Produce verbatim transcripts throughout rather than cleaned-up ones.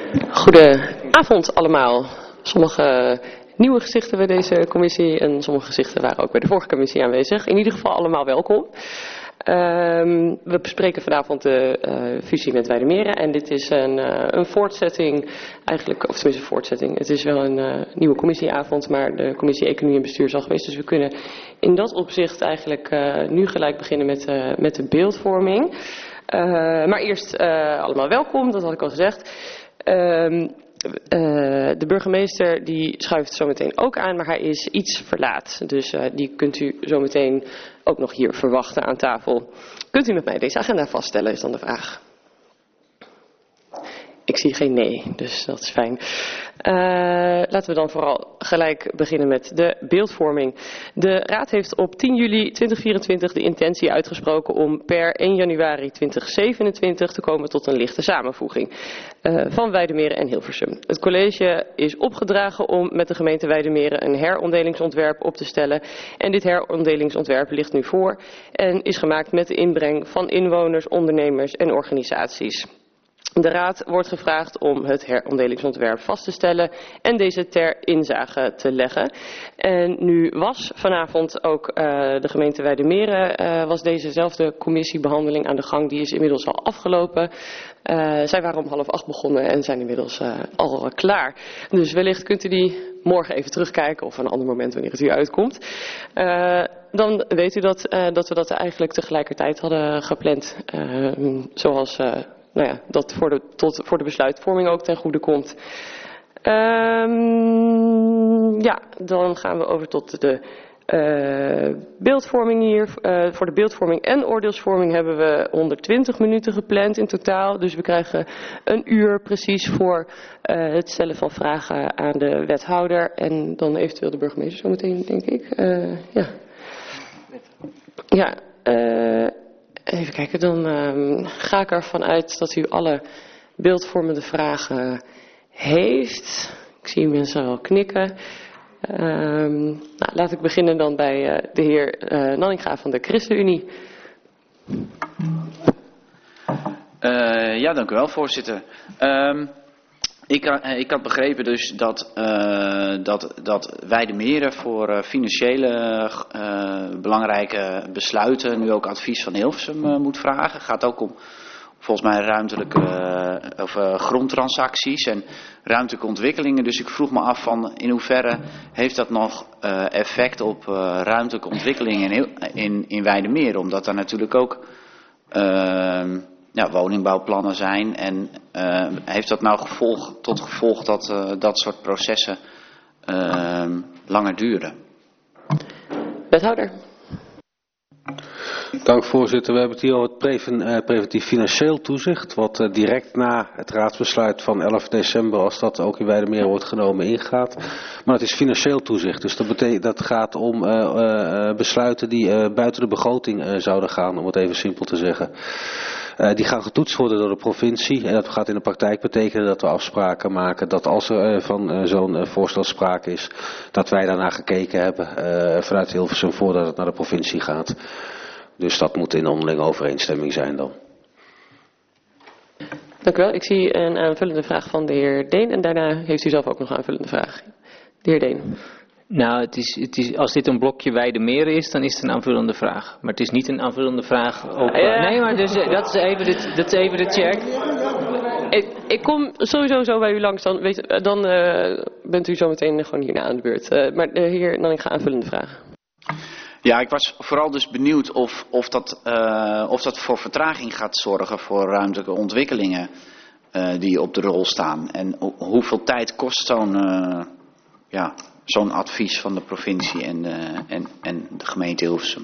Goedenavond allemaal. Sommige nieuwe gezichten bij deze commissie en sommige gezichten waren ook bij de vorige commissie aanwezig. In ieder geval allemaal welkom. Um, we bespreken vanavond de uh, fusie met Weidemeren en dit is een, uh, een voortzetting, eigenlijk, of tenminste een voortzetting. Het is wel een uh, nieuwe commissieavond, maar de commissie Economie en Bestuur is al geweest. Dus we kunnen in dat opzicht eigenlijk uh, nu gelijk beginnen met, uh, met de beeldvorming. Uh, maar eerst uh, allemaal welkom, dat had ik al gezegd. Uh, Uh, de burgemeester die schuift zo meteen ook aan, maar hij is iets verlaat. Dus uh, die kunt u zo meteen ook nog hier verwachten aan tafel. Kunt u met mij deze agenda vaststellen, is dan de vraag. Ik zie geen nee, dus dat is fijn. Uh, laten we dan vooral gelijk beginnen met de beeldvorming. De Raad heeft op tien juli tweeduizend vierentwintig de intentie uitgesproken om per één januari tweeduizend zevenentwintig te komen tot een lichte samenvoeging uh, van Weidemeren en Hilversum. Het college is opgedragen om met de gemeente Weidemeren een heronddelingsontwerp op te stellen. En dit heronddelingsontwerp ligt nu voor en is gemaakt met de inbreng van inwoners, ondernemers en organisaties. De Raad wordt gevraagd om het heronddelingsontwerp vast te stellen en deze ter inzage te leggen. En nu was vanavond ook uh, de gemeente Weidemeren, uh, was dezezelfde commissiebehandeling aan de gang. Die is inmiddels al afgelopen. Uh, zij waren om half acht begonnen en zijn inmiddels uh, al uh, klaar. Dus wellicht kunt u die morgen even terugkijken of aan een ander moment wanneer het u uitkomt. Uh, dan weet u dat, uh, dat we dat eigenlijk tegelijkertijd hadden gepland. Uh, zoals... Uh, Nou ja, dat voor de, tot, voor de besluitvorming ook ten goede komt. Um, ja, dan gaan we over tot de uh, beeldvorming hier. Uh, voor de beeldvorming en oordeelsvorming hebben we honderdtwintig minuten gepland in totaal. Dus we krijgen een uur precies voor uh, het stellen van vragen aan de wethouder. En dan eventueel de burgemeester zometeen, denk ik. Uh, ja. Ja, uh, even kijken, dan um, ga ik ervan uit dat u alle beeldvormende vragen heeft. Ik zie mensen wel knikken. Um, nou, laat ik beginnen dan bij uh, de heer uh, Nanninga van de ChristenUnie. Uh, ja, dank u wel, voorzitter. Um, ik, uh, ik had begrepen dus dat, uh, dat, dat Weidemeren voor uh, financiële uh, belangrijke besluiten nu ook advies van Hilversum uh, moet vragen. Het gaat ook om volgens mij ruimtelijke uh, of, uh, grondtransacties en ruimtelijke ontwikkelingen. Dus ik vroeg me af van in hoeverre heeft dat nog uh, effect op uh, ruimtelijke ontwikkelingen in, in, in Weidemeren. Omdat daar natuurlijk ook uh, ja, woningbouwplannen zijn. En uh, heeft dat nou gevolg, tot gevolg dat uh, dat soort processen uh, langer duren? Wethouder. Dank voorzitter. We hebben het hier over het preven, uh, preventief financieel toezicht. Wat uh, direct na het raadsbesluit van elf december, als dat ook in Weidemeren wordt genomen, ingaat. Maar het is financieel toezicht. Dus dat, betekent, dat gaat om uh, uh, besluiten die uh, buiten de begroting uh, zouden gaan. Om het even simpel te zeggen. Uh, die gaan getoetst worden door de provincie. En dat gaat in de praktijk betekenen dat we afspraken maken. Dat als er uh, van uh, zo'n uh, voorstel sprake is, dat wij daarna gekeken hebben uh, vanuit Hilversum voordat het naar de provincie gaat. Dus dat moet in onderlinge overeenstemming zijn dan. Dank u wel. Ik zie een aanvullende vraag van de heer Deen. En daarna heeft u zelf ook nog een aanvullende vraag. De heer Deen. Nou, het is, het is, als dit een blokje Weidemeren is, dan is het een aanvullende vraag. Maar het is niet een aanvullende vraag op... Uh, ja. Nee, maar dus, dat, is even de, dat is even de check. Ik, ik kom sowieso zo bij u langs. Dan, weet, dan uh, bent u zo meteen gewoon hierna aan de beurt. Uh, maar de heer, dan ik ga aanvullende vragen. Ja, ik was vooral dus benieuwd of, of, dat, uh, of dat voor vertraging gaat zorgen voor ruimtelijke ontwikkelingen uh, die op de rol staan. En ho hoeveel tijd kost zo'n uh, ja, zo'n advies van de provincie en, uh, en, en de gemeente Hilversum?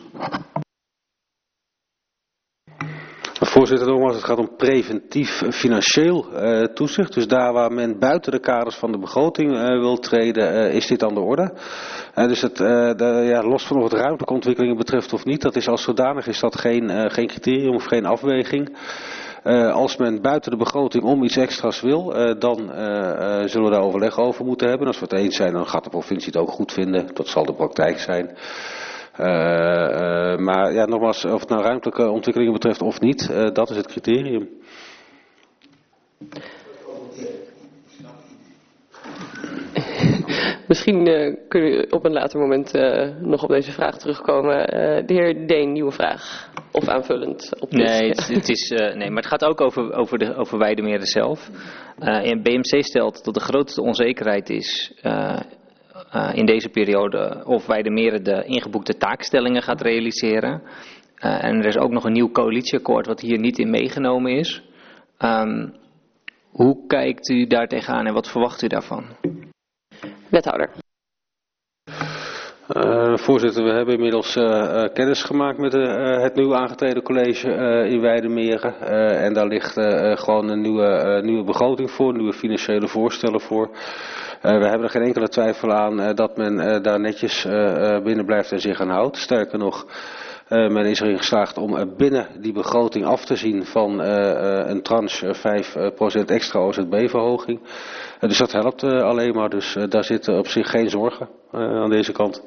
Voorzitter, nogmaals, het gaat om preventief financieel uh, toezicht. Dus daar waar men buiten de kaders van de begroting uh, wil treden, uh, is dit aan de orde. Uh, dus het, uh, de, ja, los van of het ruimtelijke ontwikkelingen betreft of niet, dat is als zodanig is dat geen, uh, geen criterium of geen afweging. Uh, als men buiten de begroting om iets extra's wil, uh, dan uh, uh, zullen we daar overleg over moeten hebben. Als we het eens zijn, dan gaat de provincie het ook goed vinden. Dat zal de praktijk zijn. Uh, uh, maar ja, nogmaals, of het nou ruimtelijke ontwikkelingen betreft of niet, uh, dat is het criterium. Misschien uh, kunnen we op een later moment uh, nog op deze vraag terugkomen. Uh, de heer Deen, nieuwe vraag. Of aanvullend op dit. Nee, het, het is, uh, nee, maar het gaat ook over, over, de, over Weidemeren zelf. Uh, en B M C stelt dat de grootste onzekerheid is uh, uh, in deze periode of Weidemeren de ingeboekte taakstellingen gaat realiseren. Uh, en er is ook nog een nieuw coalitieakkoord wat hier niet in meegenomen is. Um, hoe kijkt u daar tegenaan en wat verwacht u daarvan? Wethouder. Uh, voorzitter, we hebben inmiddels uh, uh, kennis gemaakt met uh, het nieuw aangetreden college uh, in Weidemeren. Uh, en daar ligt uh, gewoon een nieuwe, uh, nieuwe begroting voor, nieuwe financiële voorstellen voor. Uh, we hebben er geen enkele twijfel aan uh, dat men uh, daar netjes uh, uh, binnen blijft en zich aan houdt. Sterker nog, uh, men is erin geslaagd om uh, binnen die begroting af te zien van uh, uh, een tranche uh, vijf procent extra O Z B-verhoging. Uh, dus dat helpt uh, alleen maar, dus uh, daar zitten op zich geen zorgen uh, aan deze kant.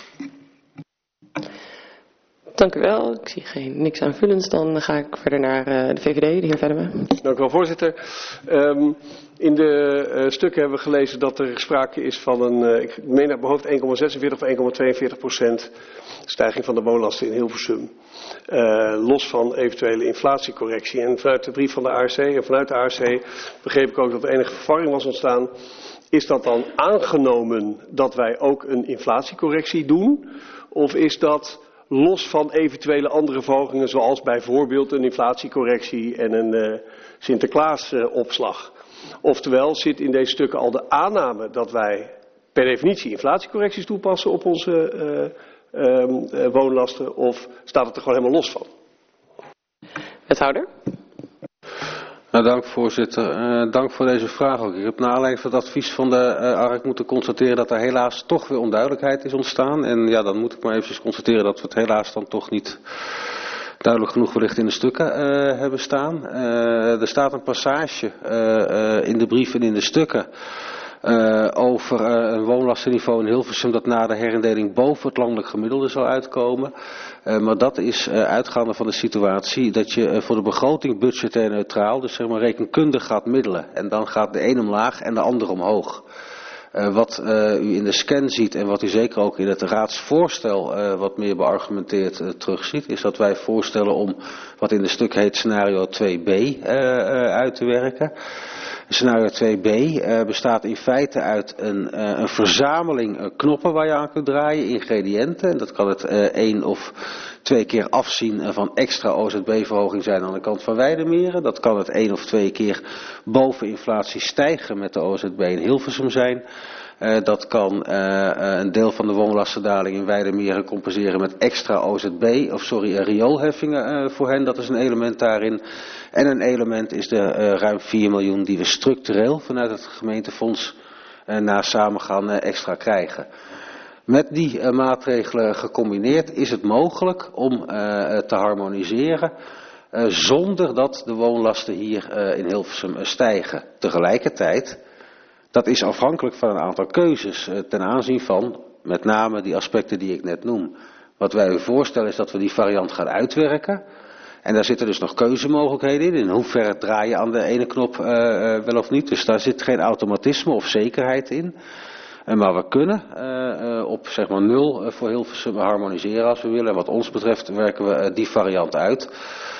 Dank u wel. Ik zie geen niks aanvullends. Dan ga ik verder naar uh, de V V D, de heer Venema. Dank u wel, voorzitter. Um, in de uh, stukken hebben we gelezen dat er sprake is van een, uh, ik meen uit mijn hoofd één komma zesenveertig of één komma tweeënveertig procent stijging van de woonlasten in Hilversum. Uh, los van eventuele inflatiecorrectie. En vanuit de brief van de A R C en vanuit de A R C begreep ik ook dat er enige verwarring was ontstaan. Is dat dan aangenomen dat wij ook een inflatiecorrectie doen? Of is dat los van eventuele andere verhogingen, zoals bijvoorbeeld een inflatiecorrectie en een uh, Sinterklaasopslag? Uh, Oftewel zit in deze stukken al de aanname dat wij per definitie inflatiecorrecties toepassen op onze uh, uh, uh, woonlasten, of staat het er gewoon helemaal los van? Wethouder. Nou, dank voorzitter. Uh, dank voor deze vraag ook. Ik heb naar aanleiding van het advies van de uh, A R C moeten constateren dat er helaas toch weer onduidelijkheid is ontstaan. En ja, dan moet ik maar eventjes constateren dat we het helaas dan toch niet duidelijk genoeg wellicht in de stukken uh, hebben staan. Uh, er staat een passage uh, uh, in de brief en in de stukken Uh, over uh, een woonlastenniveau in Hilversum dat na de herindeling boven het landelijk gemiddelde zal uitkomen. Uh, maar dat is uh, uitgaande van de situatie dat je uh, voor de begroting budgetair neutraal, dus zeg maar rekenkundig gaat middelen. En dan gaat de een omlaag en de ander omhoog. Uh, wat uh, u in de scan ziet en wat u zeker ook in het raadsvoorstel uh, wat meer beargumenteerd uh, terugziet, is dat wij voorstellen om wat in de stuk heet scenario twee B uh, uh, uit te werken. Scenario twee B uh, bestaat in feite uit een, uh, een verzameling uh, knoppen waar je aan kunt draaien, ingrediënten. En dat kan het uh, één of twee keer afzien uh, van extra O Z B-verhoging zijn aan de kant van Weidemeren. Dat kan het één of twee keer boven inflatie stijgen met de O Z B in Hilversum zijn. Uh, dat kan uh, uh, een deel van de woonlastendaling in Weidemeren compenseren met extra O Z B, of sorry, uh, rioolheffingen uh, voor hen. Dat is een element daarin. En een element is de uh, ruim vier miljoen die we structureel vanuit het gemeentefonds uh, na samengaan uh, extra krijgen. Met die uh, maatregelen gecombineerd is het mogelijk om uh, te harmoniseren uh, zonder dat de woonlasten hier uh, in Hilversum uh, stijgen. Tegelijkertijd, dat is afhankelijk van een aantal keuzes uh, ten aanzien van met name die aspecten die ik net noem. Wat wij u voorstellen is dat we die variant gaan uitwerken. En daar zitten dus nog keuzemogelijkheden in. In hoeverre draai je aan de ene knop uh, uh, wel of niet. Dus daar zit geen automatisme of zekerheid in. Uh, maar we kunnen uh, uh, op zeg maar nul uh, voor Hilversum harmoniseren als we willen. En wat ons betreft werken we uh, die variant uit.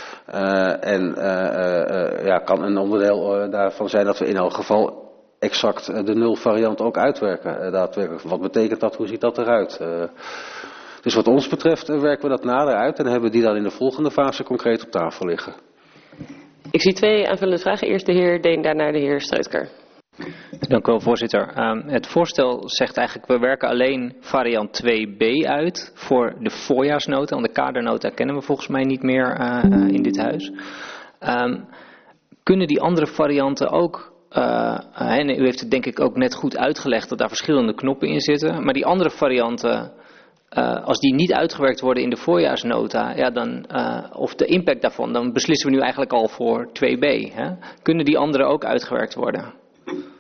Uh, en uh, uh, uh, ja, kan een onderdeel uh, daarvan zijn dat we in elk geval exact uh, de nul variant ook uitwerken. Uh, daadwerkelijk. Wat betekent dat? Hoe ziet dat eruit? Uh, Dus wat ons betreft werken we dat nader uit en hebben die dan in de volgende fase concreet op tafel liggen. Ik zie twee aanvullende vragen. Eerst de heer Deen, daarna de heer Streutker. Dank u wel, voorzitter. Um, het voorstel zegt eigenlijk, we werken alleen variant twee B uit voor de voorjaarsnota. Want de kadernota kennen we volgens mij niet meer uh, uh, in dit huis. Um, kunnen die andere varianten ook, uh, en u heeft het denk ik ook net goed uitgelegd dat daar verschillende knoppen in zitten. Maar die andere varianten, Uh, als die niet uitgewerkt worden in de voorjaarsnota, ja, dan, uh, of de impact daarvan, dan beslissen we nu eigenlijk al voor twee B. Hè? Kunnen die andere ook uitgewerkt worden?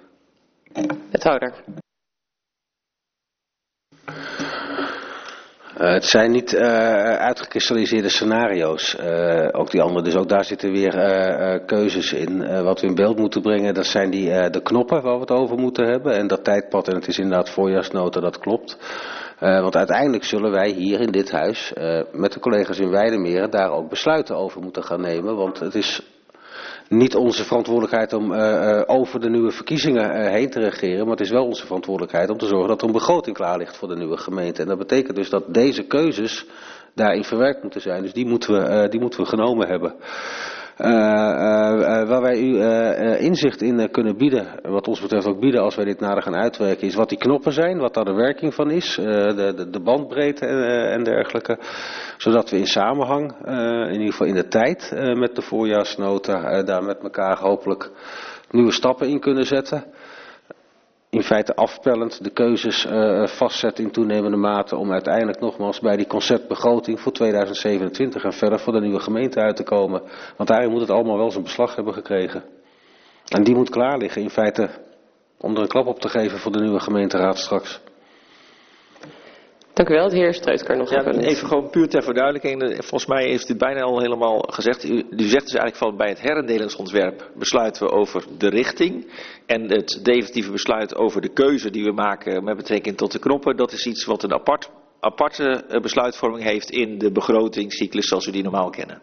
Wethouder. Uh, het zijn niet uh, uitgekristalliseerde scenario's, uh, ook die andere. Dus ook daar zitten weer uh, uh, keuzes in. Uh, wat we in beeld moeten brengen, dat zijn die, uh, de knoppen waar we het over moeten hebben. En dat tijdpad, en het is inderdaad voorjaarsnota, dat klopt. Uh, want uiteindelijk zullen wij hier in dit huis, uh, met de collega's in Weidemeren, daar ook besluiten over moeten gaan nemen. Want het is niet onze verantwoordelijkheid om uh, uh, over de nieuwe verkiezingen uh, heen te regeren. Maar het is wel onze verantwoordelijkheid om te zorgen dat er een begroting klaar ligt voor de nieuwe gemeente. En dat betekent dus dat deze keuzes daarin verwerkt moeten zijn. Dus die moeten we, uh, die moeten we genomen hebben. Uh, uh, uh, waar wij u uh, uh, inzicht in uh, kunnen bieden, wat ons betreft ook bieden als wij dit nader gaan uitwerken, is wat die knoppen zijn, wat daar de werking van is, uh, de, de, de bandbreedte en, uh, en dergelijke. Zodat we in samenhang, uh, in ieder geval in de tijd, uh, met de voorjaarsnota, uh, daar met elkaar hopelijk nieuwe stappen in kunnen zetten. In feite afpellend de keuzes uh, vastzetten in toenemende mate om uiteindelijk nogmaals bij die conceptbegroting voor tweeduizend zevenentwintig en verder voor de nieuwe gemeente uit te komen. Want daarin moet het allemaal wel zijn beslag hebben gekregen. En die moet klaar liggen in feite om er een klap op te geven voor de nieuwe gemeenteraad straks. Dank u wel. De heer Streutkar nog ja, even. Even gewoon puur ter verduidelijking. Volgens mij heeft u bijna al helemaal gezegd. U, u zegt dus eigenlijk van bij het herinddelingsontwerp besluiten we over de richting. En het definitieve besluit over de keuze die we maken met betrekking tot de knoppen. Dat is iets wat een apart, aparte besluitvorming heeft in de begrotingscyclus zoals we die normaal kennen.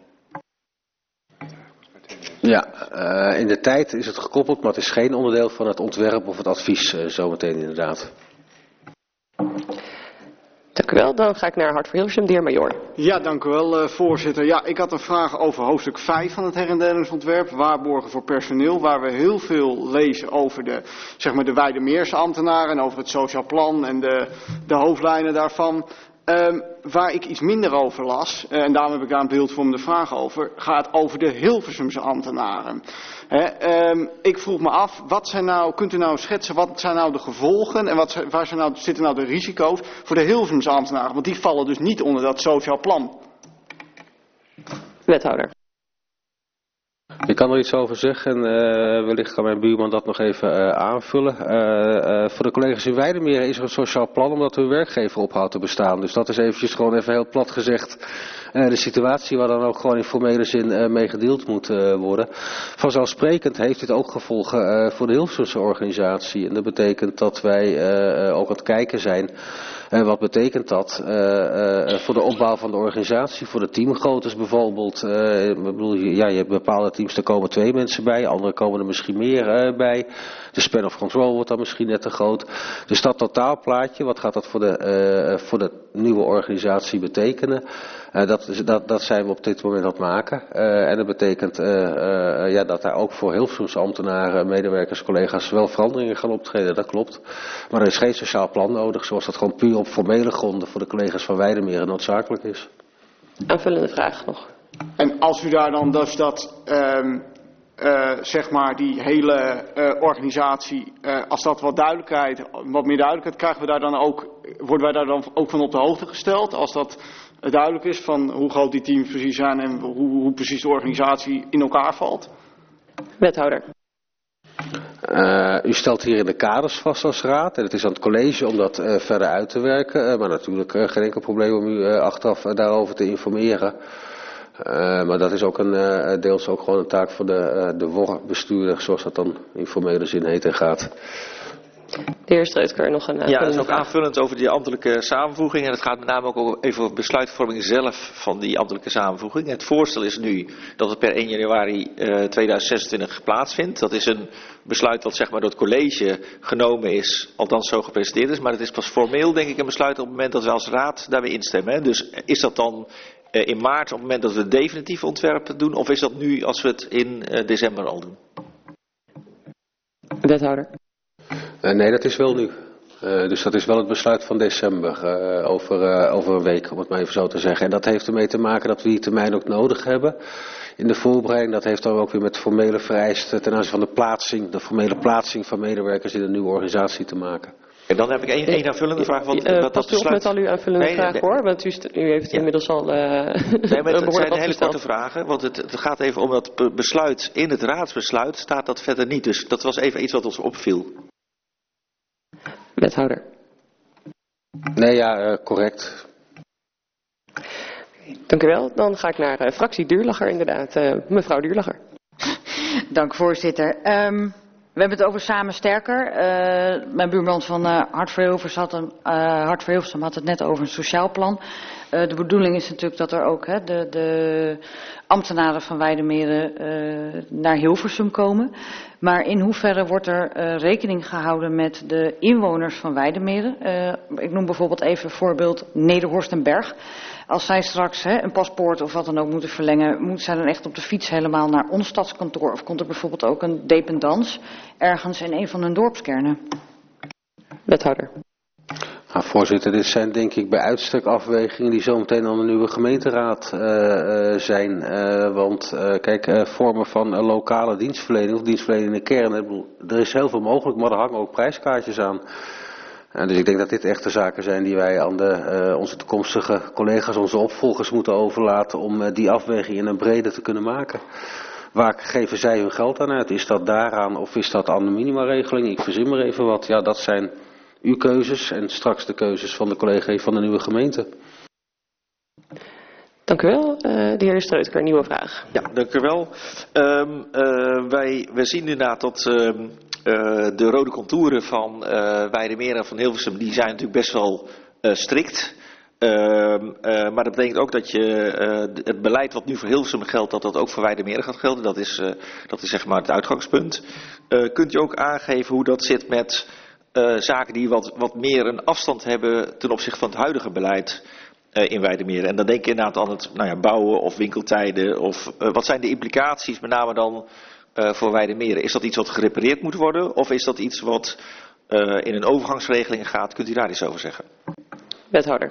Ja, uh, in de tijd is het gekoppeld, maar het is geen onderdeel van het ontwerp of het advies uh, zometeen inderdaad. Dank u wel. Dan ga ik naar Hart voor Hilversum, de heer Major. Ja, dank u wel, uh, voorzitter. Ja, ik had een vraag over hoofdstuk vijf van het herinddelingsontwerp, waarborgen voor personeel, waar we heel veel lezen over de, zeg maar, de Weidemeerse ambtenaren en over het sociaal plan en de, de hoofdlijnen daarvan. Um, waar ik iets minder over las, uh, en daarom heb ik daar een beeldvormende vraag over, gaat over de Hilversumse ambtenaren. He, um, ik vroeg me af, wat zijn nou, kunt u nou schetsen, wat zijn nou de gevolgen en wat, waar zijn nou, zitten nou de risico's voor de Hilversumse ambtenaren? Want die vallen dus niet onder dat sociaal plan. Wethouder. Ik kan er iets over zeggen en uh, wellicht kan mijn buurman dat nog even uh, aanvullen. Uh, uh, voor de collega's in Weidemeren is er een sociaal plan omdat hun werkgever ophoudt te bestaan. Dus dat is eventjes gewoon even heel plat gezegd uh, de situatie waar dan ook gewoon in formele zin uh, mee gedeeld moet uh, worden. Vanzelfsprekend heeft dit ook gevolgen uh, voor de Hilversumse organisatie. En dat betekent dat wij uh, uh, ook aan het kijken zijn. Uh, wat betekent dat uh, uh, voor de opbouw van de organisatie, voor de teamgroottes bijvoorbeeld. Uh, ik bedoel, ja, je hebt bepaalde teams, daar komen twee mensen bij, andere komen er misschien meer uh, bij. De span of control wordt dan misschien net te groot. Dus dat totaalplaatje, wat gaat dat voor de, uh, voor de nieuwe organisatie betekenen? Uh, dat, dat, dat zijn we op dit moment aan het maken. Uh, en dat betekent uh, uh, ja, dat daar ook voor Hilversumse ambtenaren, medewerkers, collega's wel veranderingen gaan optreden, dat klopt. Maar er is geen sociaal plan nodig, zoals dat gewoon puur op formele gronden voor de collega's van Weidemeren noodzakelijk is. Aanvullende vraag nog. En als u daar dan dus dat, um, uh, zeg maar die hele uh, organisatie, uh, als dat wat duidelijkheid, wat meer duidelijkheid, krijgen we daar dan ook, worden wij daar dan ook van op de hoogte gesteld? Als dat duidelijk is van hoe groot die teams precies zijn en hoe, hoe precies de organisatie in elkaar valt? Wethouder. Uh, u stelt hier in de kaders vast als raad en het is aan het college om dat uh, verder uit te werken. Uh, maar natuurlijk uh, geen enkel probleem om u uh, achteraf uh, daarover te informeren. Uh, maar dat is ook een, uh, deels ook gewoon een taak voor de, uh, de W O R-bestuurder, zoals dat dan in formele zin heet en gaat. De heer Streutkar nog een... Uh, ja, dat is ook aanvullend over die ambtelijke samenvoeging. En het gaat met name ook even over besluitvorming zelf van die ambtelijke samenvoeging. Het voorstel is nu dat het per één januari uh, tweeduizend zesentwintig plaatsvindt. Dat is een besluit dat zeg maar door het college genomen is, althans zo gepresenteerd is. Maar het is pas formeel denk ik een besluit op het moment dat we als raad daarmee instemmen. Hè. Dus is dat dan uh, in maart op het moment dat we het definitieve ontwerp doen? Of is dat nu als we het in uh, december al doen? Wethouder. Uh, nee, dat is wel nu. Uh, dus dat is wel het besluit van december, uh, over, uh, over een week, om het maar even zo te zeggen. En dat heeft ermee te maken dat we die termijn ook nodig hebben in de voorbereiding. Dat heeft dan ook weer met formele vereisten ten aanzien van de plaatsing, de formele plaatsing van medewerkers in een nieuwe organisatie te maken. En dan heb ik één, één aanvullende vraag. Want, uh, dat past u op met al uw aanvullende nee, vragen nee, hoor, want u, u heeft ja. inmiddels al uh, nee, maar het zijn hele korte vragen, want het, het gaat even om dat besluit. In het raadsbesluit staat dat verder niet, dus dat was even iets wat ons opviel. Wethouder. Nee, ja, uh, correct. Dank u wel. Dan ga ik naar uh, fractie Duurlacher inderdaad. Uh, mevrouw Duurlacher. Dank voorzitter. Um, we hebben het over Samen Sterker. Uh, mijn buurman van uh, Hart voor Hilversum had, een, uh, Hart voor Hilversum had het net over een sociaal plan. Uh, de bedoeling is natuurlijk dat er ook hè, de, de ambtenaren van Weidemeren uh, naar Hilversum komen. Maar in hoeverre wordt er uh, rekening gehouden met de inwoners van Weidemeren? Uh, ik noem bijvoorbeeld even voorbeeld Nederhorst en Berg. Als zij straks hè, een paspoort of wat dan ook moeten verlengen, moet zij dan echt op de fiets helemaal naar ons stadskantoor? Of komt er bijvoorbeeld ook een dependance ergens in een van hun dorpskernen? Wethouder. Nou, voorzitter, dit zijn denk ik bij uitstek afwegingen die zometeen aan de nieuwe gemeenteraad uh, uh, zijn. Uh, want uh, kijk, uh, vormen van uh, lokale dienstverlening of dienstverlening in de kern, er is heel veel mogelijk, maar er hangen ook prijskaartjes aan. Uh, dus ik denk dat dit echt de zaken zijn die wij aan de, uh, onze toekomstige collega's, onze opvolgers moeten overlaten om uh, die afweging in een brede te kunnen maken. Waar geven zij hun geld aan uit? Is dat daaraan of is dat aan de minimaregeling? Ik verzin maar even wat. Ja, dat zijn uw keuzes en straks de keuzes van de collega van de nieuwe gemeente. Dank u wel. Uh, de heer Streuter, nieuwe vraag. Ja, dank u wel. Um, uh, wij, wij zien inderdaad dat uh, uh, de rode contouren van uh, Weidemeren en van Hilversum, die zijn natuurlijk best wel uh, strikt. Uh, uh, maar dat betekent ook dat je uh, het beleid wat nu voor Hilversum geldt, dat dat ook voor Weidemeren gaat gelden. Dat is, uh, dat is zeg maar het uitgangspunt. Uh, kunt u ook aangeven hoe dat zit met uh, zaken die wat, wat meer een afstand hebben ten opzichte van het huidige beleid uh, in Weidemeren? En dan denk ik inderdaad aan het nou ja, bouwen of winkeltijden. Of uh, wat zijn de implicaties met name dan uh, voor Weidemeren? Is dat iets wat gerepareerd moet worden? Of is dat iets wat uh, in een overgangsregeling gaat? Kunt u daar iets over zeggen? Wethouder.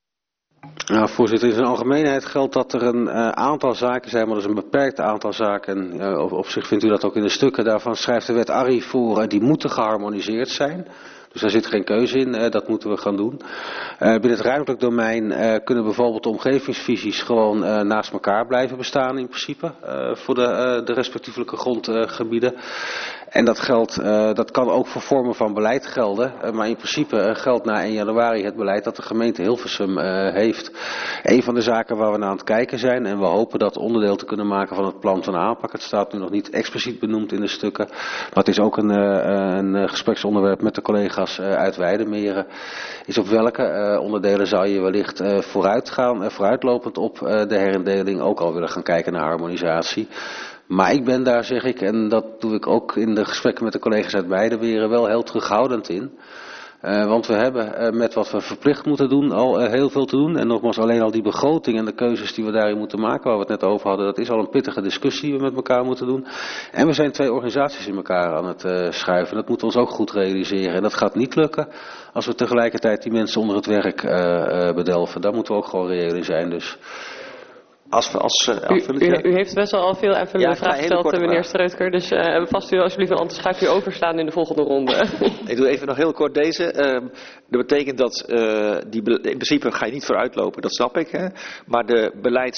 Nou, voorzitter, in zijn algemeenheid geldt dat er een uh, aantal zaken zijn, maar dat is een beperkt aantal zaken. Uh, op, op zich vindt u dat ook in de stukken. Daarvan schrijft de wet Arri voor, uh, die moeten geharmoniseerd zijn. Dus daar zit geen keuze in, uh, dat moeten we gaan doen. Uh, binnen het ruimtelijk domein uh, kunnen bijvoorbeeld de omgevingsvisies gewoon uh, naast elkaar blijven bestaan in principe. Uh, voor de, uh, de respectievelijke grondgebieden. Uh, en dat geldt, uh, dat kan ook voor vormen van beleid gelden. Uh, maar in principe uh, geldt na één januari het beleid dat de gemeente Hilversum uh, heeft. Een van de zaken waar we naar aan het kijken zijn, en we hopen dat onderdeel te kunnen maken van het plan van aanpak. Het staat nu nog niet expliciet benoemd in de stukken. Maar het is ook een, uh, een gespreksonderwerp met de collega's uh, uit Weidemeren. Is op welke uh, onderdelen zou je wellicht uh, vooruit gaan, uh, vooruitlopend op uh, de herindeling ook al willen gaan kijken naar harmonisatie. Maar ik ben daar, zeg ik, en dat doe ik ook in de gesprekken met de collega's uit Weidemeren, wel heel terughoudend in. Uh, want we hebben uh, met wat we verplicht moeten doen al uh, heel veel te doen. En nogmaals, alleen al die begroting en de keuzes die we daarin moeten maken, waar we het net over hadden, dat is al een pittige discussie die we met elkaar moeten doen. En we zijn twee organisaties in elkaar aan het uh, schuiven. Dat moeten we ons ook goed realiseren. En dat gaat niet lukken als we tegelijkertijd die mensen onder het werk uh, uh, bedelven. Daar moeten we ook gewoon reëel in zijn. Dus Als we als, uh, u, u, u heeft best wel al veel aanvullende ja, vragen gesteld, meneer Streutker. Dus uh, vast u alsjeblieft een anders schuif u overslaan in de volgende ronde. Ik doe even nog heel kort deze. Uh, dat betekent dat uh, die be- in principe ga je niet vooruitlopen, dat snap ik. Hè? Maar de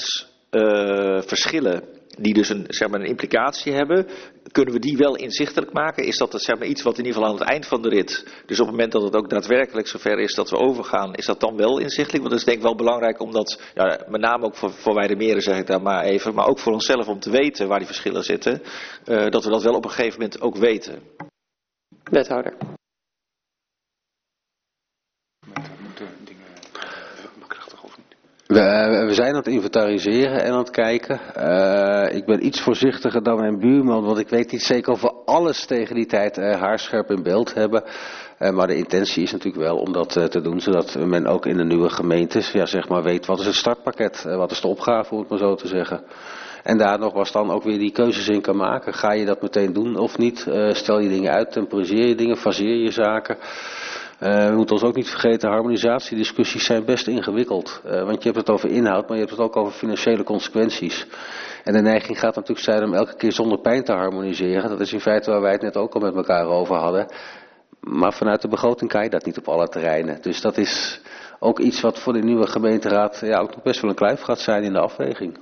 beleidsverschillen uh, die dus een, zeg maar, een implicatie hebben, kunnen we die wel inzichtelijk maken? Is dat, zeg maar, iets wat in ieder geval aan het eind van de rit, dus op het moment dat het ook daadwerkelijk zover is dat we overgaan, is dat dan wel inzichtelijk? Want dat is denk ik wel belangrijk, omdat, ja, met name ook voor, voor Weidemeren zeg ik daar maar even, maar ook voor onszelf om te weten waar die verschillen zitten, uh, dat we dat wel op een gegeven moment ook weten. Wethouder. We, we zijn aan het inventariseren en aan het kijken. Uh, ik ben iets voorzichtiger dan mijn buurman, want ik weet niet zeker of we alles tegen die tijd uh, haarscherp in beeld hebben. Uh, maar de intentie is natuurlijk wel om dat uh, te doen, zodat men ook in de nieuwe gemeentes, ja, zeg maar, weet wat is het startpakket, uh, wat is de opgave, om het maar zo te zeggen. En daar nogmaals dan ook weer die keuzes in kan maken. Ga je dat meteen doen of niet? Uh, stel je dingen uit, temporiseer je dingen, faseer je zaken. Uh, we moeten ons ook niet vergeten, harmonisatiediscussies zijn best ingewikkeld. Uh, want je hebt het over inhoud, maar je hebt het ook over financiële consequenties. En de neiging gaat natuurlijk zijn om elke keer zonder pijn te harmoniseren. Dat is in feite waar wij het net ook al met elkaar over hadden. Maar vanuit de begroting kan je dat niet op alle terreinen. Dus dat is ook iets wat voor de nieuwe gemeenteraad ja, ook nog best wel een kluif gaat zijn in de afweging.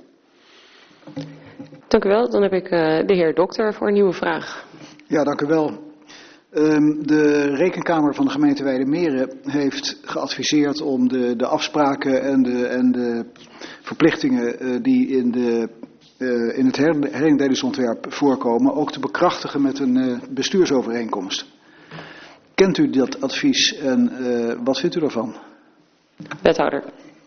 Dank u wel. Dan heb ik uh, de heer Dokter voor een nieuwe vraag. Ja, dank u wel. Um, de Rekenkamer van de gemeente Weijdermeren heeft geadviseerd om de, de afspraken en de, en de verplichtingen uh, die in, de, uh, in het her, herinddelingsontwerp voorkomen ook te bekrachtigen met een uh, bestuursovereenkomst. Kent u dat advies en uh, wat vindt u daarvan? Wethouder.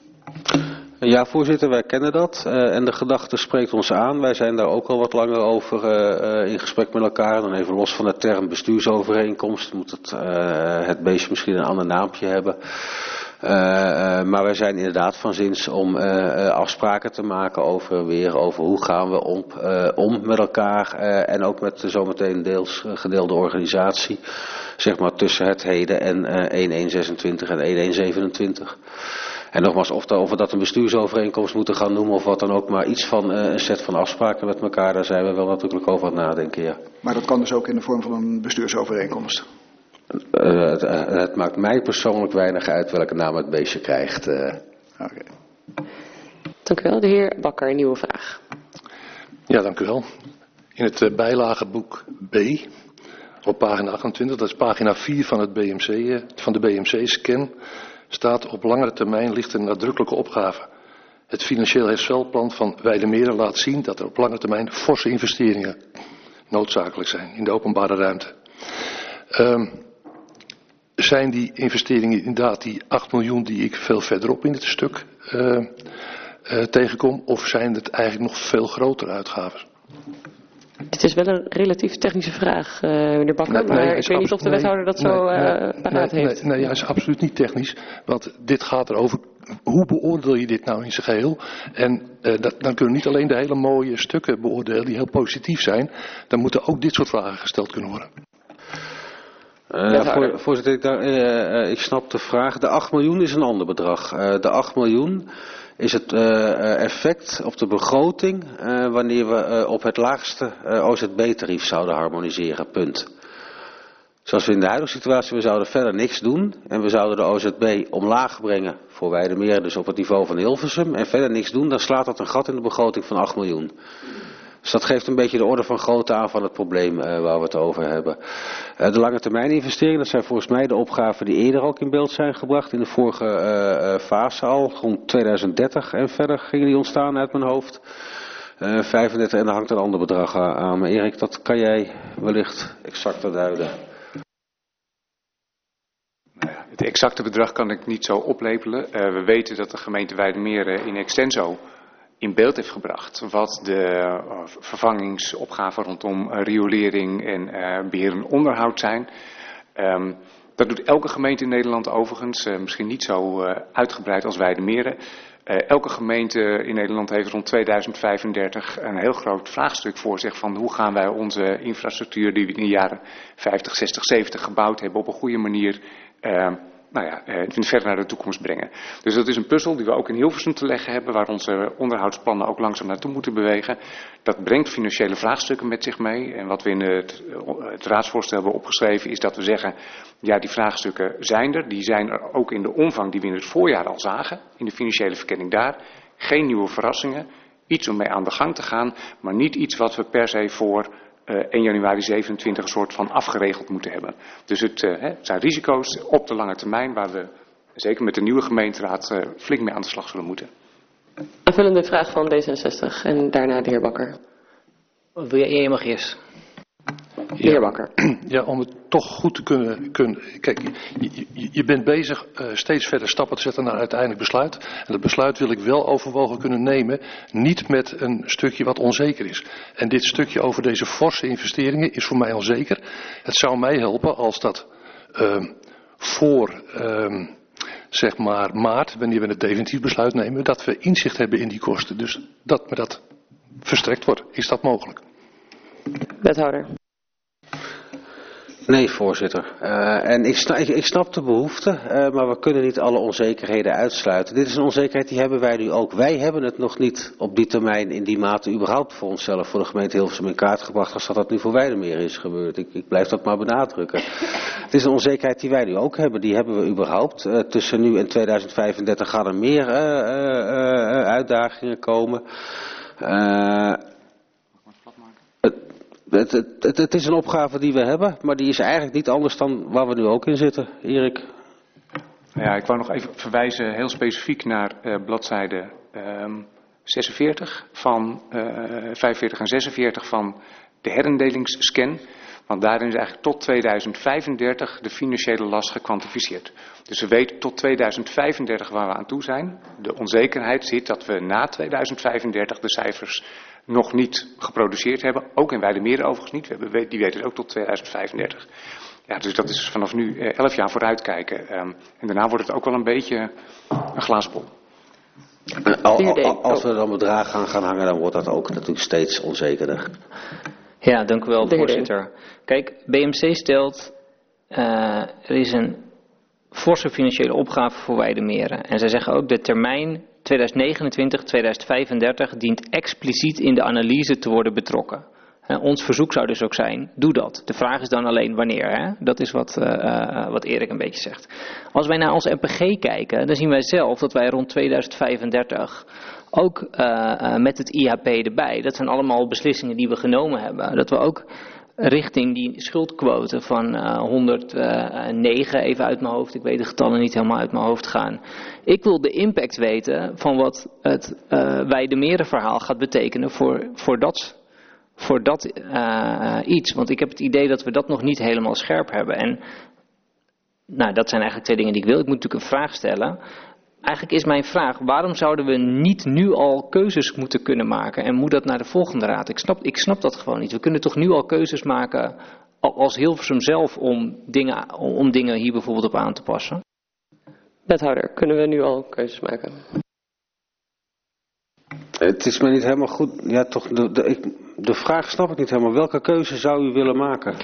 Ja, voorzitter, wij kennen dat uh, en de gedachte spreekt ons aan. Wij zijn daar ook al wat langer over uh, uh, in gesprek met elkaar. Dan even los van de term bestuursovereenkomst moet het, uh, het beestje misschien een ander naampje hebben. Uh, uh, maar wij zijn inderdaad van zins om uh, uh, afspraken te maken over weer over hoe gaan we om, uh, om met elkaar uh, en ook met de zometeen deels uh, gedeelde organisatie, zeg maar tussen het heden en uh, één één zesentwintig en één één zevenentwintig. En nogmaals, of, de, of we dat een bestuursovereenkomst moeten gaan noemen of wat dan ook, maar iets van uh, een set van afspraken met elkaar, daar zijn we wel natuurlijk over aan het nadenken, ja. Maar dat kan dus ook in de vorm van een bestuursovereenkomst? Uh, het, uh, het maakt mij persoonlijk weinig uit welke naam het beestje krijgt. Uh. Oké. Okay. Dank u wel. De heer Bakker, een nieuwe vraag. Ja, dank u wel. In het uh, bijlageboek B, op pagina achtentwintig, dat is pagina vier van, het B M C, uh, van de B M C-scan, staat op langere termijn ligt een nadrukkelijke opgave. Het financieel herstelplan van Weijdermeren laat zien dat er op lange termijn forse investeringen noodzakelijk zijn in de openbare ruimte. Um, zijn die investeringen inderdaad die acht miljoen die ik veel verderop in het stuk uh, uh, tegenkom, of zijn het eigenlijk nog veel grotere uitgaven? Het is wel een relatief technische vraag, uh, meneer Bakker, nee, maar nee, ik weet niet of de wethouder dat nee, zo uh, nee, paraat nee, heeft. Nee, nee, hij is absoluut niet technisch, want dit gaat erover, hoe beoordeel je dit nou in zijn geheel? En uh, dat, dan kunnen we niet alleen de hele mooie stukken beoordelen die heel positief zijn, dan moeten ook dit soort vragen gesteld kunnen worden. Uh, voor, voorzitter, ik, daar, uh, uh, ik snap de vraag. De acht miljoen is een ander bedrag. Uh, de acht miljoen is het uh, effect op de begroting uh, wanneer we uh, op het laagste uh, O Z B-tarief zouden harmoniseren. Punt. Zoals we in de huidige situatie, we zouden verder niks doen en we zouden de O Z B omlaag brengen voor Weijdermeren, dus op het niveau van Hilversum, en verder niks doen, dan slaat dat een gat in de begroting van acht miljoen. Dus dat geeft een beetje de orde van grootte aan van het probleem uh, waar we het over hebben. Uh, de lange termijn investeringen, dat zijn volgens mij de opgaven die eerder ook in beeld zijn gebracht. In de vorige uh, uh, fase al, rond tweeduizend dertig en verder gingen die ontstaan uit mijn hoofd. Uh, vijfendertig en daar hangt een ander bedrag aan. Maar Erik, dat kan jij wellicht exacter duiden. Nou ja, het exacte bedrag kan ik niet zo oplepelen. Uh, we weten dat de gemeente Weijdermeren in extenso in beeld heeft gebracht wat de uh, vervangingsopgaven rondom uh, riolering en uh, beheer en onderhoud zijn. Um, dat doet elke gemeente in Nederland overigens, uh, misschien niet zo uh, uitgebreid als Weijdermeren. Uh, elke gemeente in Nederland heeft rond tweeduizend vijfendertig een heel groot vraagstuk voor zich van hoe gaan wij onze infrastructuur die we in de jaren vijftig, zestig, zeventig gebouwd hebben op een goede manier uh, nou ja, uh, verder naar de toekomst brengen. Dus dat is een puzzel die we ook in Hilversum te leggen hebben, waar onze onderhoudsplannen ook langzaam naartoe moeten bewegen. Dat brengt financiële vraagstukken met zich mee. En wat we in het, het raadsvoorstel hebben opgeschreven is dat we zeggen, ja, die vraagstukken zijn er. Die zijn er ook in de omvang die we in het voorjaar al zagen, in de financiële verkenning daar. Geen nieuwe verrassingen, iets om mee aan de gang te gaan, maar niet iets wat we per se voor Uh, één januari zevenentwintig een soort van afgeregeld moeten hebben. Dus het, uh, het zijn risico's op de lange termijn waar we zeker met de nieuwe gemeenteraad uh, flink mee aan de slag zullen moeten. Aanvullende vraag van D zesenzestig en daarna de heer Bakker. Wil jij, jij mag eerst. De heer Bakker. Ja, om het toch goed te kunnen... kunnen kijk, je, je, je bent bezig uh, steeds verder stappen te zetten naar een uiteindelijk besluit. En dat besluit wil ik wel overwogen kunnen nemen. Niet met een stukje wat onzeker is. En dit stukje over deze forse investeringen is voor mij onzeker. Het zou mij helpen als dat uh, voor... Uh, zeg maar maart, wanneer we het definitief besluit nemen, dat we inzicht hebben in die kosten. Dus dat me dat verstrekt wordt. Is dat mogelijk? Wethouder. Nee, voorzitter. Uh, en ik snap, ik, ik snap de behoefte, uh, maar we kunnen niet alle onzekerheden uitsluiten. Dit is een onzekerheid, die hebben wij nu ook. Wij hebben het nog niet op die termijn in die mate überhaupt voor onszelf, voor de gemeente Hilversum in kaart gebracht, als dat, dat nu voor Weijdermeren is gebeurd. Ik, ik blijf dat maar benadrukken. Het is een onzekerheid die wij nu ook hebben. Die hebben we überhaupt. Uh, tussen nu en tweeduizend vijfendertig gaan er meer uh, uh, uh, uitdagingen komen. Uh, Het, het, het is een opgave die we hebben, maar die is eigenlijk niet anders dan waar we nu ook in zitten. Erik? Ja, ik wou nog even verwijzen heel specifiek naar uh, bladzijde um, zesenveertig van, uh, vijfenveertig en zesenveertig van de herindelingsscan. Want daarin is eigenlijk tot tweeduizend vijfendertig de financiële last gekwantificeerd. Dus we weten tot tweeduizend vijfendertig waar we aan toe zijn. De onzekerheid zit dat we na tweeduizend vijfendertig de cijfers nog niet geproduceerd hebben. Ook in Weijdermeer overigens niet. We hebben, die weten het ook tot tweeduizend vijfendertig. Ja, dus dat is vanaf nu eh, elf jaar vooruitkijken. Um, en daarna wordt het ook wel een beetje een glazen bol. Al, al, als we dan bedragen aan gaan hangen, dan wordt dat ook natuurlijk steeds onzekerder. Ja, dank u wel, voorzitter. Kijk, B M C stelt, uh, er is een forse financiële opgave voor Weijdermeren. En zij zeggen ook, de termijn tweeduizend negenentwintig tot tweeduizend vijfendertig dient expliciet in de analyse te worden betrokken. Uh, ons verzoek zou dus ook zijn, doe dat. De vraag is dan alleen wanneer. Hè? Dat is wat, uh, uh, wat Erik een beetje zegt. Als wij naar ons N P G kijken, dan zien wij zelf dat wij rond tweeduizend vijfendertig... ook uh, uh, met het I H P erbij, dat zijn allemaal beslissingen die we genomen hebben. Dat we ook richting die schuldquote van uh, honderdnegen, even uit mijn hoofd, ik weet de getallen niet helemaal uit mijn hoofd gaan. Ik wil de impact weten van wat het uh, Weijdermeren verhaal gaat betekenen voor, voor dat, voor dat uh, iets. Want ik heb het idee dat we dat nog niet helemaal scherp hebben. En nou, dat zijn eigenlijk twee dingen die ik wil. Ik moet natuurlijk een vraag stellen. Eigenlijk is mijn vraag, waarom zouden we niet nu al keuzes moeten kunnen maken en moet dat naar de volgende raad? Ik snap, ik snap dat gewoon niet. We kunnen toch nu al keuzes maken als Hilversum zelf om dingen, om dingen hier bijvoorbeeld op aan te passen? Wethouder, kunnen we nu al keuzes maken? Het is me niet helemaal goed. Ja, toch, de, de, ik, de vraag snap ik niet helemaal. Welke keuze zou u willen maken?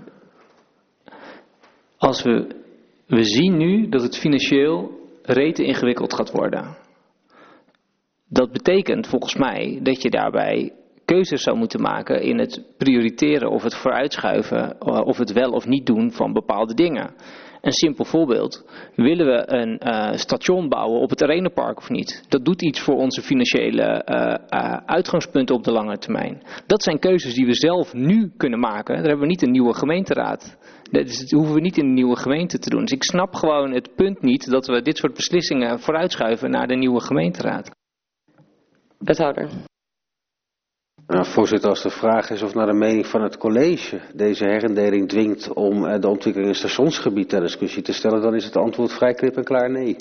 Als we, we zien nu dat het financieel rete ingewikkeld gaat worden. Dat betekent volgens mij dat je daarbij keuzes zou moeten maken in het prioriteren of het vooruitschuiven of het wel of niet doen van bepaalde dingen. Een simpel voorbeeld. Willen we een uh, station bouwen op het Arenapark of niet? Dat doet iets voor onze financiële uh, uh, uitgangspunten op de lange termijn. Dat zijn keuzes die we zelf nu kunnen maken. Daar hebben we niet een nieuwe gemeenteraad. Dat hoeven we niet in de nieuwe gemeente te doen. Dus ik snap gewoon het punt niet dat we dit soort beslissingen vooruitschuiven naar de nieuwe gemeenteraad. Wethouder. Nou, voorzitter, als de vraag is of naar de mening van het college deze herindeling dwingt om uh, de ontwikkeling in het stationsgebied ter discussie te stellen, dan is het antwoord vrij klip en klaar nee.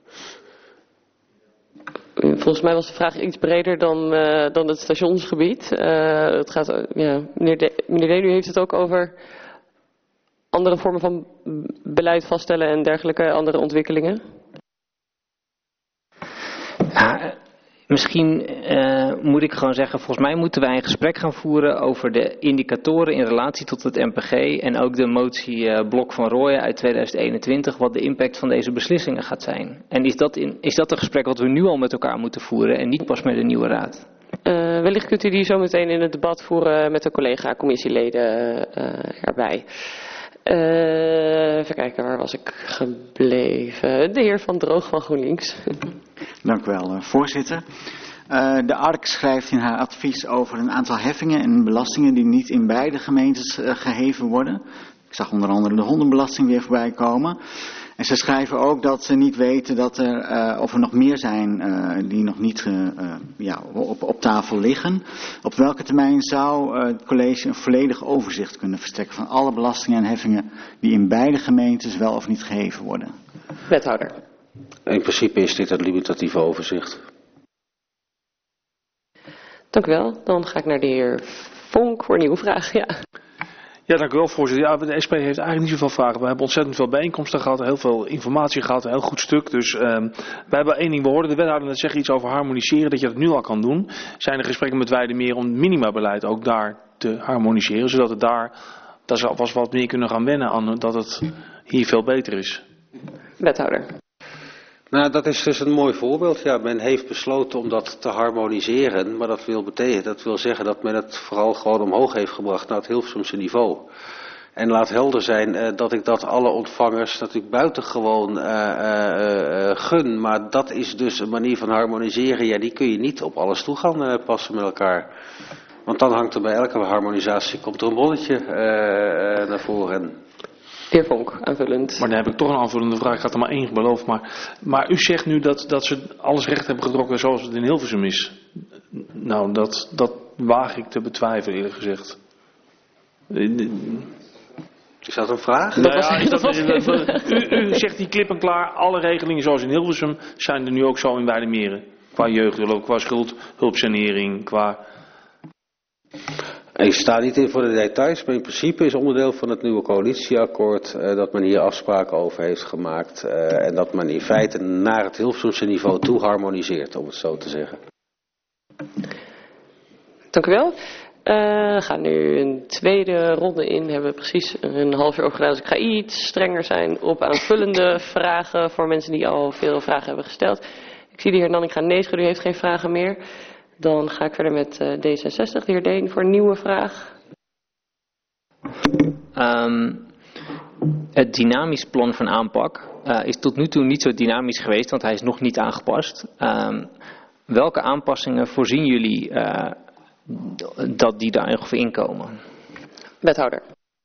Volgens mij was de vraag iets breder dan, uh, dan het stationsgebied. Uh, het gaat, uh, ja, meneer, de, meneer Denu heeft het ook over andere vormen van beleid vaststellen en dergelijke andere ontwikkelingen. Ja, misschien uh, moet ik gewoon zeggen, volgens mij moeten wij een gesprek gaan voeren over de indicatoren in relatie tot het N P G en ook de motie uh, Blok van Rooyen uit tweeduizend eenentwintig, wat de impact van deze beslissingen gaat zijn. En is dat, in, is dat een gesprek wat we nu al met elkaar moeten voeren en niet pas met de nieuwe raad? Uh, wellicht kunt u die zo meteen in het debat voeren met de collega-commissieleden uh, erbij. Uh, even kijken, waar was ik gebleven? De heer Van Droog van GroenLinks. Dank u wel, voorzitter. Uh, de A R K schrijft in haar advies over een aantal heffingen en belastingen die niet in beide gemeentes uh, geheven worden. Ik zag onder andere de hondenbelasting weer voorbij komen. En ze schrijven ook dat ze niet weten dat er, uh, of er nog meer zijn uh, die nog niet uh, uh, ja, op, op tafel liggen. Op welke termijn zou uh, het college een volledig overzicht kunnen verstrekken van alle belastingen en heffingen die in beide gemeentes wel of niet geheven worden? Wethouder. In principe is dit het limitatieve overzicht. Dank u wel. Dan ga ik naar de heer Vonk voor een nieuwe vraag. Ja. Ja, dank u wel, voorzitter. Ja, de S P heeft eigenlijk niet zoveel vragen. We hebben ontzettend veel bijeenkomsten gehad, heel veel informatie gehad, een heel goed stuk. Dus uh, wij hebben één ding, we hoorden de wethouder net zeggen iets over harmoniseren, dat je dat nu al kan doen. Zijn er gesprekken met Weijdermeer om het minimabeleid ook daar te harmoniseren, zodat het daar, daar zal was wat meer kunnen gaan wennen aan dat het hier veel beter is. Wethouder. Nou, dat is dus een mooi voorbeeld. Ja, men heeft besloten om dat te harmoniseren, maar dat wil betekenen, dat wil zeggen dat men het vooral gewoon omhoog heeft gebracht naar het Hilversumse niveau. En laat helder zijn uh, dat ik dat alle ontvangers natuurlijk buitengewoon uh, uh, uh, gun, maar dat is dus een manier van harmoniseren. Ja, die kun je niet op alles toe gaan uh, passen met elkaar. Want dan hangt er bij elke harmonisatie, komt er een bonnetje uh, uh, naar voren. En... De heer Vonk, aanvullend. Maar dan heb ik toch een aanvullende vraag. Ik had er maar één beloofd. Maar, maar u zegt nu dat, dat ze alles recht hebben getrokken zoals het in Hilversum is. Nou, dat, dat waag ik te betwijfelen, eerlijk gezegd. Is dat een vraag? Nou ja, is dat, is dat, u, u zegt die klip en klaar. Alle regelingen zoals in Hilversum zijn er nu ook zo in Weidemeren. Qua jeugdhulp, qua schuldhulpsanering, qua... Ik sta niet in voor de details, maar in principe is onderdeel van het nieuwe coalitieakkoord uh, dat men hier afspraken over heeft gemaakt. Uh, en dat men in feite naar het Hilversumse niveau toe harmoniseert, om het zo te zeggen. Dank u wel. Uh, we gaan nu een tweede ronde in. We hebben precies een half uur over gedaan. Dus ik ga iets strenger zijn op aanvullende vragen voor mensen die al veel vragen hebben gesteld. Ik zie de heer Nanninga nee schudden, u heeft geen vragen meer. Dan ga ik verder met uh, D zesenzestig, de heer Deen, voor een nieuwe vraag. Um, het dynamisch plan van aanpak uh, is tot nu toe niet zo dynamisch geweest, want hij is nog niet aangepast. Um, welke aanpassingen voorzien jullie uh, dat die daar ongeveer inkomen? Wethouder.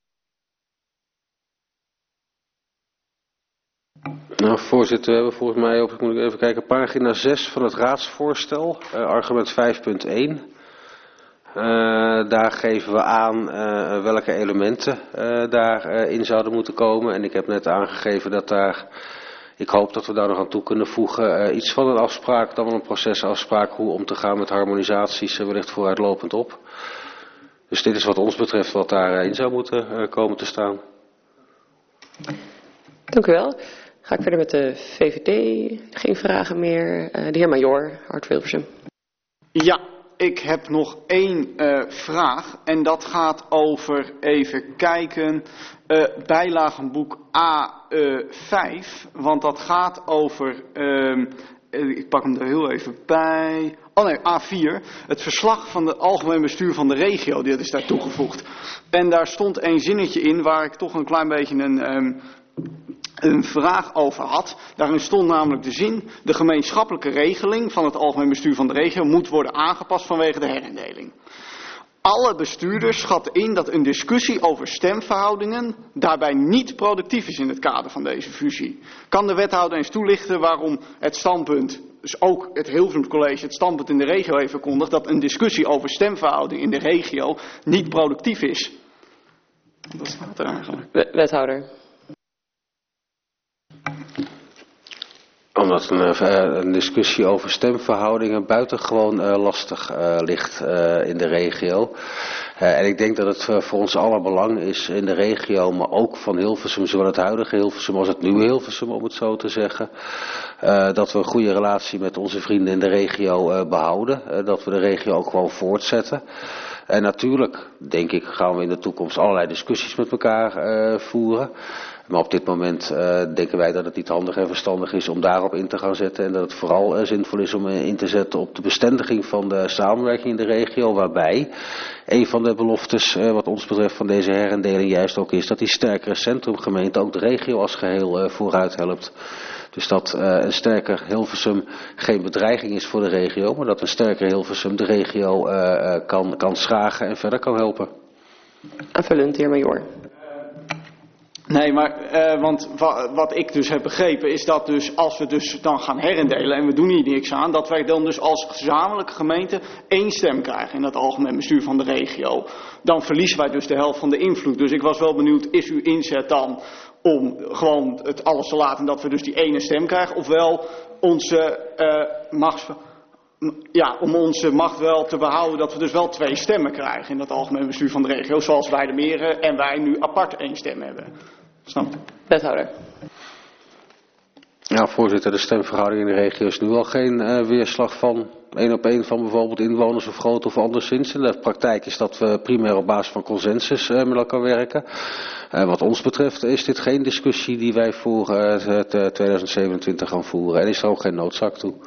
Nou, voorzitter, we hebben volgens mij, op, moet ik even kijken, pagina zes van het raadsvoorstel, uh, argument vijf punt één. Uh, daar geven we aan uh, welke elementen uh, daarin uh, zouden moeten komen. En ik heb net aangegeven dat daar, ik hoop dat we daar nog aan toe kunnen voegen, uh, iets van een afspraak, dan wel een procesafspraak, hoe om te gaan met harmonisaties, uh, wellicht vooruitlopend op. Dus dit is wat ons betreft wat daarin zou moeten uh, komen te staan. Dank u wel. Ga ik verder met de V V D. Geen vragen meer. Uh, de heer Major, Hart Hilversum. Ja, ik heb nog één uh, vraag. En dat gaat over, even kijken, uh, bijlagenboek A vijf. Want dat gaat over, uh, ik pak hem er heel even bij. Oh nee, A vier. Het verslag van het algemeen bestuur van de regio. Dat is daar toegevoegd. En daar stond één zinnetje in waar ik toch een klein beetje een... Um, een vraag over had. Daarin stond namelijk de zin: de gemeenschappelijke regeling van het algemeen bestuur van de regio moet worden aangepast vanwege de herindeling. Alle bestuurders schatten in dat een discussie over stemverhoudingen daarbij niet productief is in het kader van deze fusie. Kan de wethouder eens toelichten waarom het standpunt, dus ook het Hilversum College, het standpunt in de regio heeft verkondigd dat een discussie over stemverhouding in de regio niet productief is? Dat staat er eigenlijk. Wethouder. Omdat een, een discussie over stemverhoudingen buitengewoon uh, lastig uh, ligt uh, in de regio. Uh, en ik denk dat het uh, voor ons aller belang is in de regio, maar ook van Hilversum, zowel het huidige Hilversum als het nieuwe Hilversum, om het zo te zeggen. Uh, dat we een goede relatie met onze vrienden in de regio uh, behouden. Uh, dat we de regio ook gewoon voortzetten. En natuurlijk, denk ik, gaan we in de toekomst allerlei discussies met elkaar uh, voeren. Maar op dit moment uh, denken wij dat het niet handig en verstandig is om daarop in te gaan zetten. En dat het vooral uh, zinvol is om uh, in te zetten op de bestendiging van de samenwerking in de regio. Waarbij een van de beloftes uh, wat ons betreft van deze herindeling juist ook is dat die sterkere centrumgemeente ook de regio als geheel uh, vooruit helpt. Dus dat uh, een sterker Hilversum geen bedreiging is voor de regio. Maar dat een sterker Hilversum de regio uh, uh, kan, kan schagen en verder kan helpen. Aanvullend, heer Major. Nee, maar uh, want wa, wat ik dus heb begrepen is dat dus als we dus dan gaan herindelen en we doen hier niks aan, dat wij dan dus als gezamenlijke gemeente één stem krijgen in het algemeen bestuur van de regio. Dan verliezen wij dus de helft van de invloed. Dus ik was wel benieuwd, is uw inzet dan om gewoon het alles te laten dat we dus die ene stem krijgen, ofwel onze uh, machts... Ja, om onze macht wel te behouden dat we dus wel twee stemmen krijgen in het algemeen bestuur van de regio, zoals Weidemeren en wij nu apart één stem hebben. Snap je? Wethouder. Ja, voorzitter, de stemverhouding in de regio is nu al geen uh, weerslag van één op één van bijvoorbeeld inwoners of groot of anderszins. In de praktijk is dat we primair op basis van consensus uh, met elkaar werken. Uh, wat ons betreft is dit geen discussie die wij voor uh, het uh, tweeduizend zevenentwintig gaan voeren en is er ook geen noodzaak toe.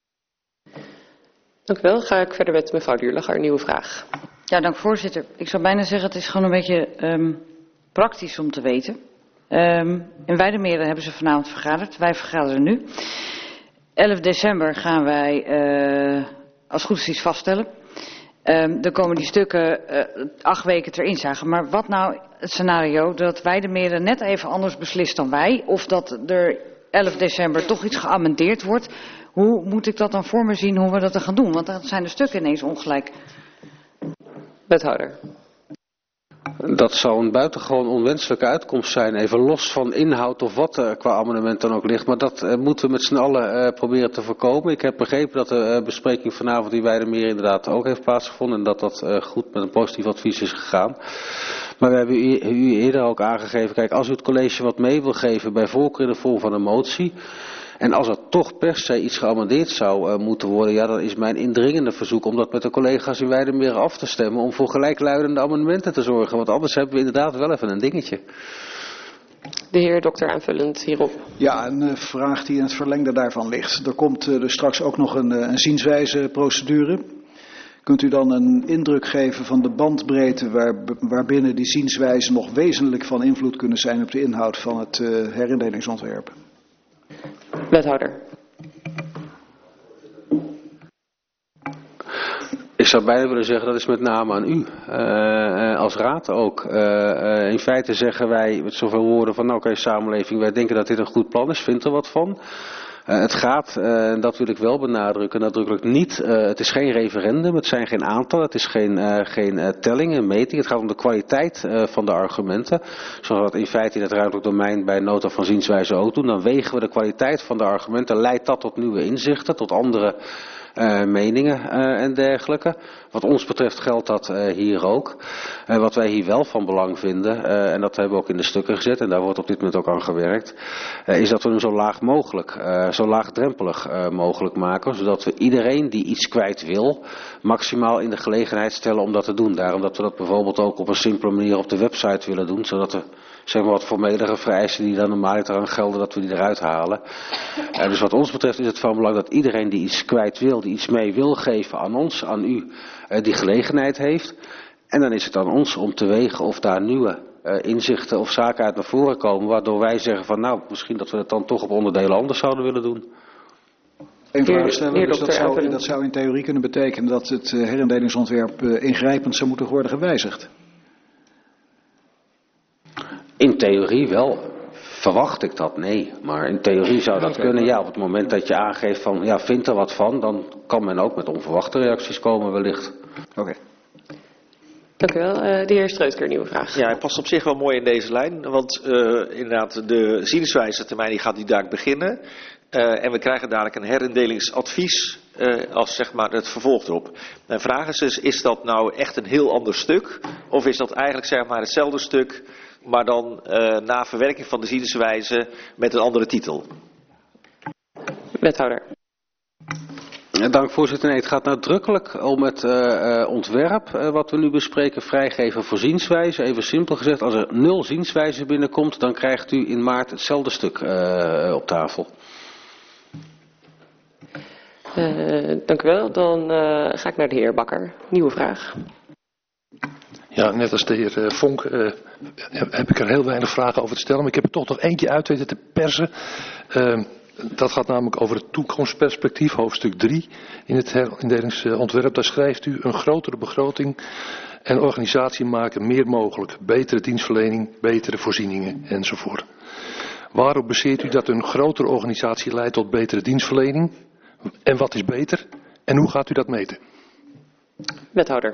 Dank u wel. Ga ik verder met mevrouw Duurlacher, een nieuwe vraag. Ja, dank voorzitter. Ik zou bijna zeggen, het is gewoon een beetje um, praktisch om te weten. Um, in Weidemeren hebben ze vanavond vergaderd. Wij vergaderen nu. elf december gaan wij, uh, als het goed is, iets vaststellen. Um, dan komen die stukken uh, acht weken erin zagen. Maar wat nou het scenario dat Weidemeren net even anders beslist dan wij, of dat er elf december toch iets geamendeerd wordt. Hoe moet ik dat dan voor me zien, hoe we dat dan gaan doen? Want dan zijn de stukken ineens ongelijk. Wethouder. Dat zou een buitengewoon onwenselijke uitkomst zijn, even los van inhoud of wat er qua amendement dan ook ligt. Maar dat uh, moeten we met z'n allen uh, proberen te voorkomen. Ik heb begrepen dat de uh, bespreking vanavond in Weidemeren inderdaad ook heeft plaatsgevonden en dat dat uh, goed met een positief advies is gegaan. Maar we hebben u, u eerder ook aangegeven, kijk, als u het college wat mee wil geven, bij voorkeur in de vorm van een motie. En als er toch per se iets geamendeerd zou uh, moeten worden, ja, dan is mijn indringende verzoek om dat met de collega's in Weidemeren af te stemmen, om voor gelijkluidende amendementen te zorgen. Want anders hebben we inderdaad wel even een dingetje. De heer dokter aanvullend hierop. Ja, een uh, vraag die in het verlengde daarvan ligt. Er komt uh, dus straks ook nog een, uh, een zienswijzeprocedure. Kunt u dan een indruk geven van de bandbreedte waar, waarbinnen die zienswijzen nog wezenlijk van invloed kunnen zijn op de inhoud van het uh, herinddelingsontwerp? Wethouder. Ik zou bijna willen zeggen, dat is met name aan u, uh, als raad ook. Uh, uh, in feite zeggen wij met zoveel woorden van, nou oké, okay, samenleving, wij denken dat dit een goed plan is, vindt er wat van. Uh, het gaat, en uh, dat wil ik wel benadrukken, nadrukkelijk niet, uh, het is geen referendum, het zijn geen aantallen, het is geen, uh, geen uh, telling, een meting. Het gaat om de kwaliteit uh, van de argumenten. Zoals we dat in feite in het ruimtelijk domein bij nota van zienswijze ook doen. Dan wegen we de kwaliteit van de argumenten, leidt dat tot nieuwe inzichten, tot andere Uh, meningen uh, en dergelijke. Wat ons betreft geldt dat uh, hier ook. Uh, wat wij hier wel van belang vinden, uh, en dat hebben we ook in de stukken gezet, en daar wordt op dit moment ook aan gewerkt, uh, is dat we hem zo laag mogelijk, uh, zo laagdrempelig uh, mogelijk maken, zodat we iedereen die iets kwijt wil, maximaal in de gelegenheid stellen om dat te doen. Daarom dat we dat bijvoorbeeld ook op een simpele manier op de website willen doen, zodat we zeg maar wat formelere vereisten die dan normaal eraan gelden, dat we die eruit halen. Uh, dus wat ons betreft is het van belang dat iedereen die iets kwijt wil, die iets mee wil geven aan ons, aan u, uh, die gelegenheid heeft. En dan is het aan ons om te wegen of daar nieuwe uh, inzichten of zaken uit naar voren komen, waardoor wij zeggen van nou, misschien dat we het dan toch op onderdelen anders zouden willen doen. Eén vraag stellen, dus dat zou, dat zou in theorie kunnen betekenen dat het uh, herinddelingsontwerp uh, ingrijpend zou moeten worden gewijzigd. In theorie wel. Verwacht ik dat? Nee. Maar in theorie zou dat kunnen. Ja, op het moment dat je aangeeft van, ja, vindt er wat van, dan kan men ook met onverwachte reacties komen wellicht. Oké. Okay. Dank u wel. Uh, de heer Streutker, nieuwe vraag. Ja, hij past op zich wel mooi in deze lijn. Want uh, inderdaad, de zienswijzetermijn die gaat die daar beginnen. Uh, en we krijgen dadelijk een herindelingsadvies uh, als zeg maar het vervolg erop. Mijn vraag is dus, is dat nou echt een heel ander stuk? Of is dat eigenlijk zeg maar hetzelfde stuk, maar dan uh, na verwerking van de zienswijze met een andere titel? Wethouder. Dank voorzitter. Nee, het gaat nadrukkelijk om het uh, uh, ontwerp uh, wat we nu bespreken, vrijgeven voor zienswijze. Even simpel gezegd, als er nul zienswijze binnenkomt, dan krijgt u in maart hetzelfde stuk uh, op tafel. Uh, dank u wel. Dan uh, ga ik naar de heer Bakker. Nieuwe vraag. Ja, net als de heer uh, Vonk uh, heb ik er heel weinig vragen over te stellen. Maar ik heb er toch nog eentje uit weten te persen. Uh, dat gaat namelijk over het toekomstperspectief, hoofdstuk drie in het herinddelingsontwerp. Daar schrijft u een grotere begroting en organisatie maken meer mogelijk. Betere dienstverlening, betere voorzieningen enzovoort. Waarop baseert u dat een grotere organisatie leidt tot betere dienstverlening? En wat is beter? En hoe gaat u dat meten? Wethouder.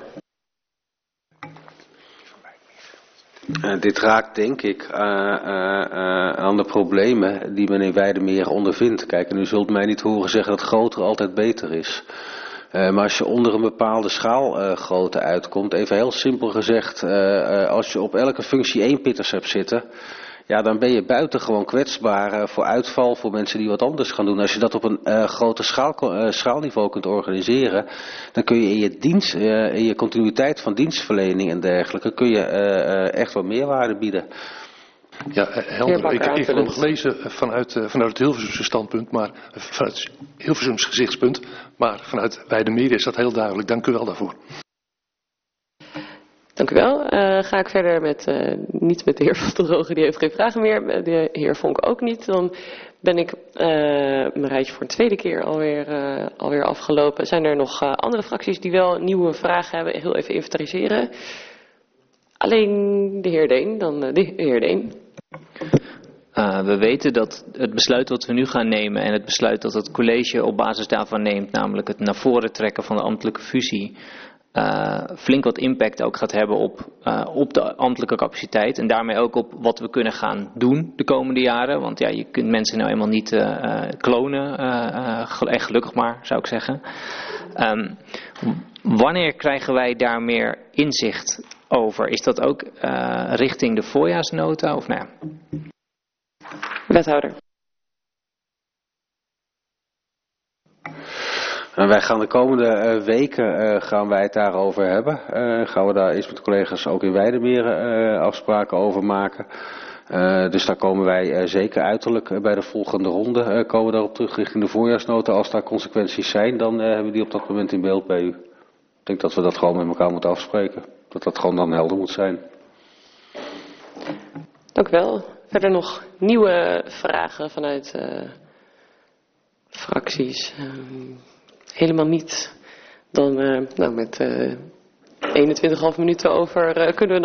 Uh, dit raakt denk ik uh, uh, uh, aan de problemen die men in Weidemeren ondervindt. Kijk, en u zult mij niet horen zeggen dat groter altijd beter is. Uh, maar als je onder een bepaalde schaalgrootte uh, uitkomt, even heel simpel gezegd, uh, uh, als je op elke functie één pitters hebt zitten, ja, dan ben je buitengewoon kwetsbaar uh, voor uitval, voor mensen die wat anders gaan doen. Als je dat op een uh, groter schaal, uh, schaalniveau kunt organiseren, dan kun je in je dienst, uh, in je continuïteit van dienstverlening en dergelijke, kun je uh, uh, echt wat meerwaarde bieden. Ja, helder. Ik, ik heb nog gelezen vanuit, uh, vanuit het Hilversumse standpunt, maar vanuit het Hilversumse gezichtspunt, maar vanuit Weidemeren is dat heel duidelijk. Dank u wel daarvoor. Dank u wel. Uh, ga ik verder met, uh, niet met de heer Van der Drogen, die heeft geen vragen meer. De heer Vonk ook niet. Dan ben ik uh, mijn rijtje voor een tweede keer alweer, uh, alweer afgelopen. Zijn er nog uh, andere fracties die wel nieuwe vragen hebben? Heel even inventariseren. Alleen de heer Deen, dan uh, de heer Deen. Uh, we weten dat het besluit wat we nu gaan nemen en het besluit dat het college op basis daarvan neemt, namelijk het naar voren trekken van de ambtelijke fusie, uh, flink wat impact ook gaat hebben op, uh, op de ambtelijke capaciteit en daarmee ook op wat we kunnen gaan doen de komende jaren. Want ja, je kunt mensen nou eenmaal niet uh, uh, klonen, uh, uh, en gelukkig maar, zou ik zeggen. Um, wanneer krijgen wij daar meer inzicht over? Is dat ook uh, richting de voorjaarsnota of nou ja? Wethouder. En wij gaan de komende uh, weken uh, gaan wij het daarover hebben. Uh, gaan we daar eens met de collega's ook in Weidemeren uh, afspraken over maken. Uh, dus daar komen wij uh, zeker uiterlijk uh, bij de volgende ronde uh, komen we daarop terug richting de voorjaarsnota. Als daar consequenties zijn, dan uh, hebben we die op dat moment in beeld bij u. Ik denk dat we dat gewoon met elkaar moeten afspreken. Dat dat gewoon dan helder moet zijn. Dank u wel. Verder nog nieuwe vragen vanuit uh, fracties? Uh, helemaal niet. Dan uh, nou, met uh, eenentwintig komma vijf minuten over uh, kunnen we